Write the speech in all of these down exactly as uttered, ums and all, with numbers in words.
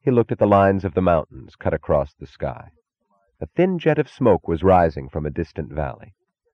He looked at the lines of the mountains cut across the sky. A thin jet of smoke was rising from a distant valley.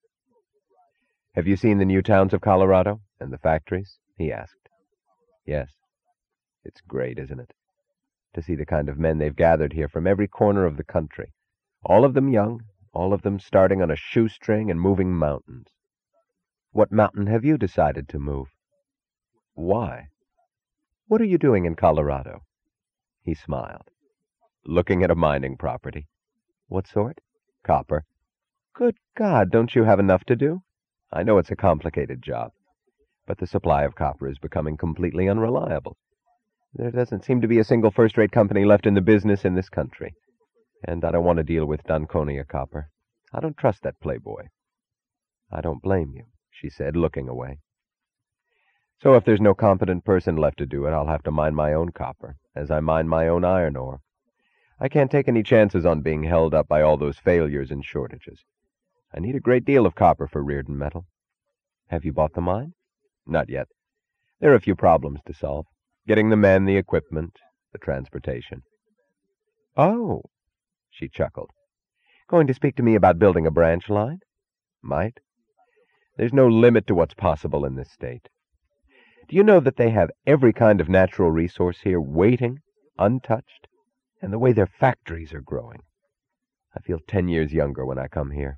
"Have you seen the new towns of Colorado and the factories?" he asked. "Yes. It's great, isn't it? To see the kind of men they've gathered here from every corner of the country. All of them young, all of them starting on a shoestring and moving mountains." "What mountain have you decided to move?" "Why?" "What are you doing in Colorado?" He smiled. "Looking at a mining property." "What sort?" "Copper." "Good God, don't you have enough to do?" "I know it's a complicated job, but the supply of copper is becoming completely unreliable. There doesn't seem to be a single first-rate company left in the business in this country. And I don't want to deal with Donconia Copper. I don't trust that playboy." "I don't blame you," she said, looking away. "So if there's no competent person left to do it, I'll have to mine my own copper, as I mine my own iron ore. I can't take any chances on being held up by all those failures and shortages. I need a great deal of copper for Reardon Metal." "Have you bought the mine?" "Not yet. There are a few problems to solve. Getting the men, the equipment, the transportation." "Oh," she chuckled. "Going to speak to me about building a branch line?" "Might. There's no limit to what's possible in this state. Do you know that they have every kind of natural resource here waiting, untouched? And the way their factories are growing. I feel ten years younger when I come here."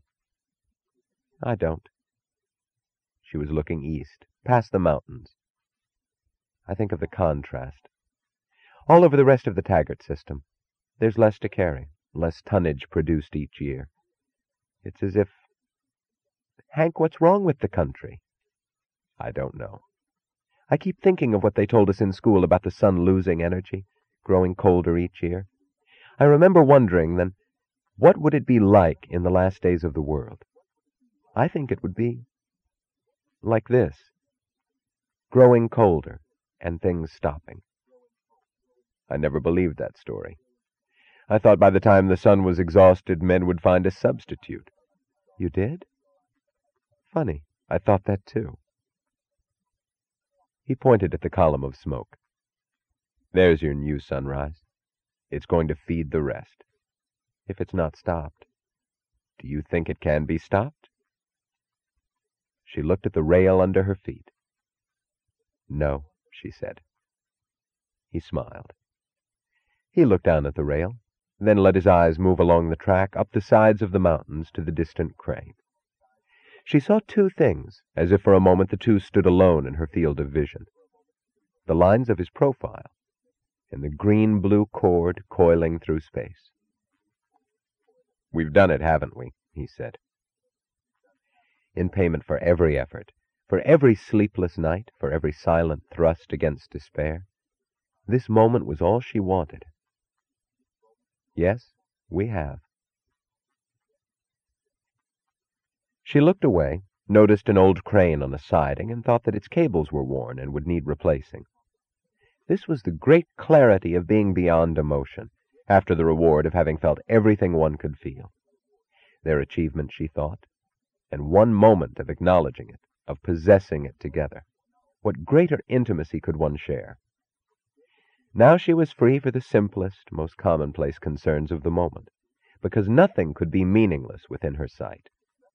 "I don't." She was looking east, past the mountains. "I think of the contrast. All over the rest of the Taggart system, there's less to carry, less tonnage produced each year. It's as if... Hank, what's wrong with the country?" "I don't know. I keep thinking of what they told us in school about the sun losing energy, growing colder each year. I remember wondering then, what would it be like in the last days of the world? I think it would be like this. Growing colder, and things stopping." "I never believed that story. I thought by the time the sun was exhausted, men would find a substitute." "You did? Funny, I thought that too." He pointed at the column of smoke. "There's your new sunrise. It's going to feed the rest. If it's not stopped. Do you think it can be stopped?" She looked at the rail under her feet. "No," she said. He smiled. He looked down at the rail, then let his eyes move along the track up the sides of the mountains to the distant crane. She saw two things, as if for a moment the two stood alone in her field of vision. The lines of his profile, and the green-blue cord coiling through space. "We've done it, haven't we?" he said. In payment for every effort, for every sleepless night, for every silent thrust against despair, this moment was all she wanted. "Yes, we have." She looked away, noticed an old crane on a siding, and thought that its cables were worn and would need replacing. This was the great clarity of being beyond emotion, after the reward of having felt everything one could feel. Their achievement, she thought, and one moment of acknowledging it, of possessing it together. What greater intimacy could one share? Now she was free for the simplest, most commonplace concerns of the moment, because nothing could be meaningless within her sight.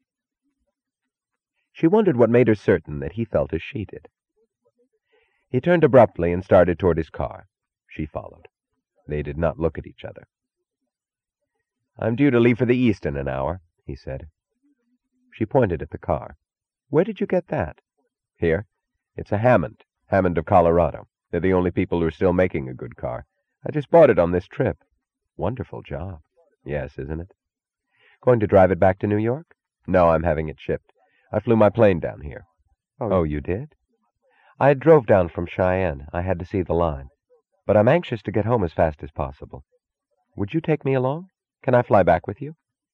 She wondered what made her certain that he felt as she did. He turned abruptly and started toward his car. She followed. They did not look at each other. "I'm due to leave for the East in an hour," he said. She pointed at the car. "Where did you get that?" "Here. It's a Hammond, Hammond of Colorado. They're the only people who are still making a good car. I just bought it on this trip." "Wonderful job." "Yes, isn't it?" "Going to drive it back to New York?" "No, I'm having it shipped. I flew my plane down here." "Oh, you did?" "I drove down from Cheyenne. I had to see the line. But I'm anxious to get home as fast as possible. Would you take me along? Can I fly back with you?"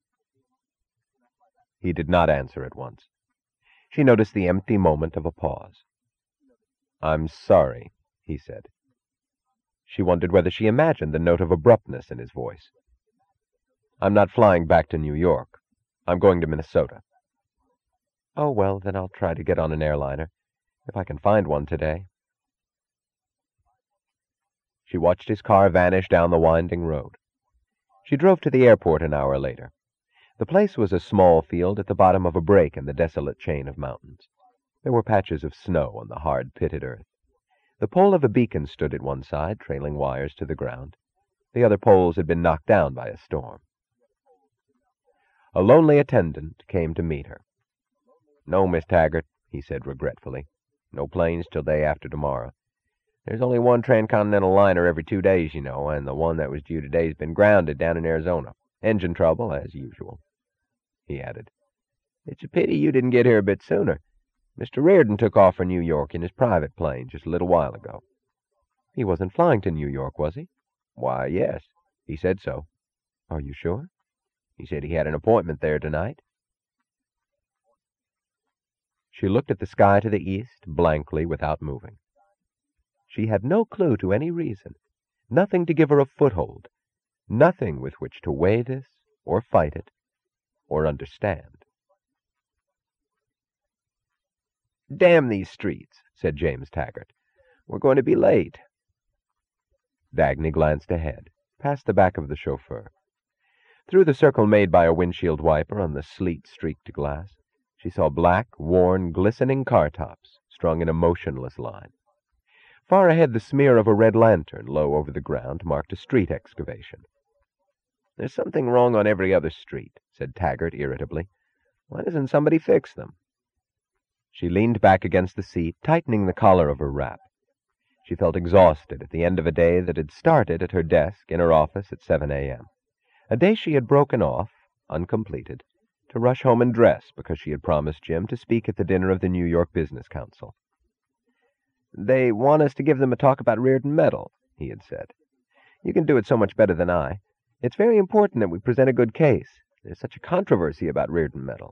He did not answer at once. She noticed the empty moment of a pause. "I'm sorry," he said. She wondered whether she imagined the note of abruptness in his voice. "I'm not flying back to New York. I'm going to Minnesota." "Oh, well, then I'll try to get on an airliner, if I can find one today." She She watched his car vanish down the winding road. She drove to the airport an hour later. The place was a small field at the bottom of a break in the desolate chain of mountains. There were patches of snow on the hard, pitted earth. The pole of a beacon stood at one side, trailing wires to the ground. The other poles had been knocked down by a storm. A lonely attendant came to meet her. "No, Miss Taggart," he said regretfully. "No planes till day after tomorrow. There's only one transcontinental liner every two days, you know, and the one that was due today's been grounded down in Arizona. Engine trouble, as usual." He added, "It's a pity you didn't get here a bit sooner. Mister Reardon took off for New York in his private plane just a little while ago." "He wasn't flying to New York, was he?" "Why, yes. He said so." "Are you sure?" "He said he had an appointment there tonight." She looked at the sky to the east, blankly, without moving. She had no clue to any reason, nothing to give her a foothold, nothing with which to weigh this, or fight it, or understand. "Damn these streets," said James Taggart. "We're going to be late." Dagny glanced ahead, past the back of the chauffeur. Through the circle made by a windshield wiper on the sleet-streaked glass, she saw black, worn, glistening car tops strung in a motionless line. Far ahead, the smear of a red lantern low over the ground marked a street excavation. "There's something wrong on every other street," said Taggart irritably. "Why doesn't somebody fix them?" She leaned back against the seat, tightening the collar of her wrap. She felt exhausted at the end of a day that had started at her desk in her office at seven a.m., a day she had broken off, uncompleted, to rush home and dress because she had promised Jim to speak at the dinner of the New York Business Council. "They want us to give them a talk about Reardon Metal," he had said. "You can do it so much better than I. It's very important that we present a good case. There's such a controversy about Reardon Metal."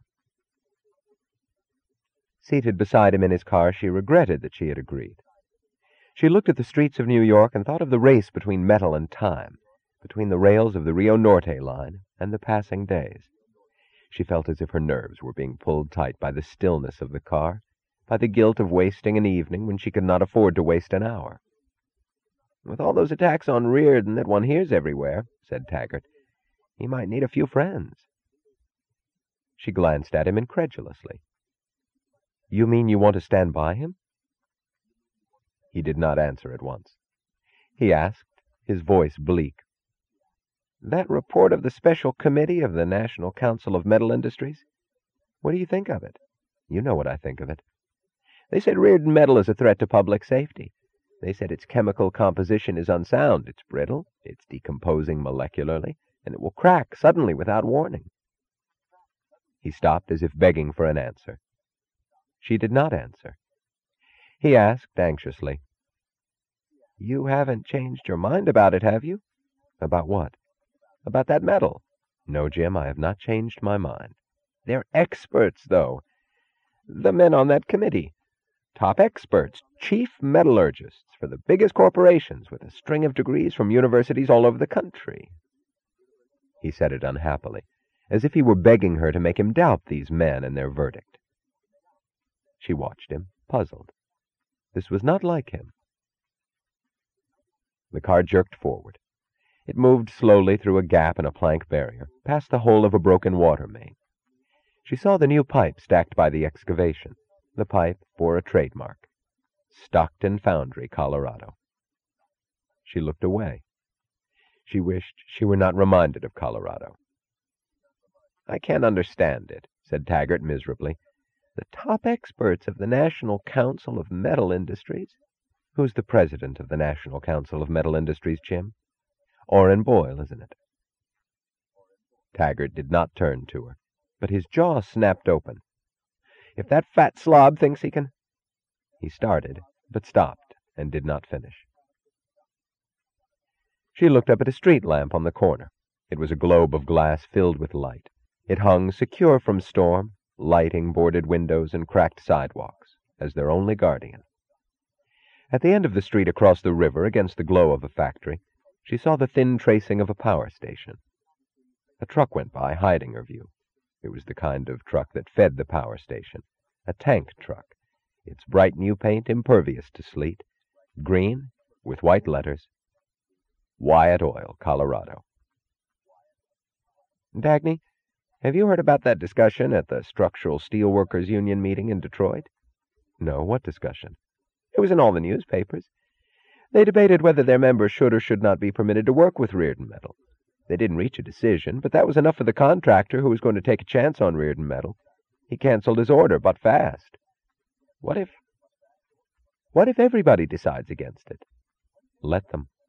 Seated beside him in his car, she regretted that she had agreed. She looked at the streets of New York and thought of the race between metal and time, between the rails of the Rio Norte line and the passing days. She felt as if her nerves were being pulled tight by the stillness of the car, by the guilt of wasting an evening when she could not afford to waste an hour. "With all those attacks on Reardon that one hears everywhere," said Taggart, "he might need a few friends." She glanced at him incredulously. "You mean you want to stand by him?" He did not answer at once. He asked, his voice bleak, "That report of the Special Committee of the National Council of Metal Industries, what do you think of it?" "You know what I think of it." "They said Reardon Metal is a threat to public safety. They said its chemical composition is unsound. It's brittle, it's decomposing molecularly, and it will crack suddenly without warning." He stopped as if begging for an answer. She did not answer. He asked anxiously, "You haven't changed your mind about it, have you?" "About what?" "About that metal." "No, Jim, I have not changed my mind." "They're experts, though. The men on that committee. Top experts, chief metallurgists for the biggest corporations with a string of degrees from universities all over the country." He said it unhappily, as if he were begging her to make him doubt these men and their verdict. She watched him, puzzled. This was not like him. The car jerked forward. It moved slowly through a gap in a plank barrier, past the hole of a broken water main. She saw the new pipe stacked by the excavation. The pipe bore a trademark, Stockton Foundry, Colorado. She looked away. She wished she were not reminded of Colorado. "I can't understand it," said Taggart miserably. "The top experts of the National Council of Metal Industries." "Who's the president of the National Council of Metal Industries, Jim?" "Orrin Boyle, isn't it?" Taggart did not turn to her, but his jaw snapped open. "If that fat slob thinks he can—" He started, but stopped and did not finish. She looked up at a street lamp on the corner. It was a globe of glass filled with light. It hung secure from storm, lighting boarded windows and cracked sidewalks as their only guardian. At the end of the street across the river, against the glow of a factory, she saw the thin tracing of a power station. A truck went by, hiding her view. It was the kind of truck that fed the power station, a tank truck, its bright new paint impervious to sleet, green, with white letters, Wyatt Oil, Colorado. Dagny, have you heard about that discussion at the Structural Steelworkers Union meeting in Detroit? No, what discussion? It was in all the newspapers. They debated whether their members should or should not be permitted to work with Reardon Metal. They didn't reach a decision, but that was enough for the contractor who was going to take a chance on Reardon Metal. He canceled his order, but fast. What if... What if everybody decides against it? Let them.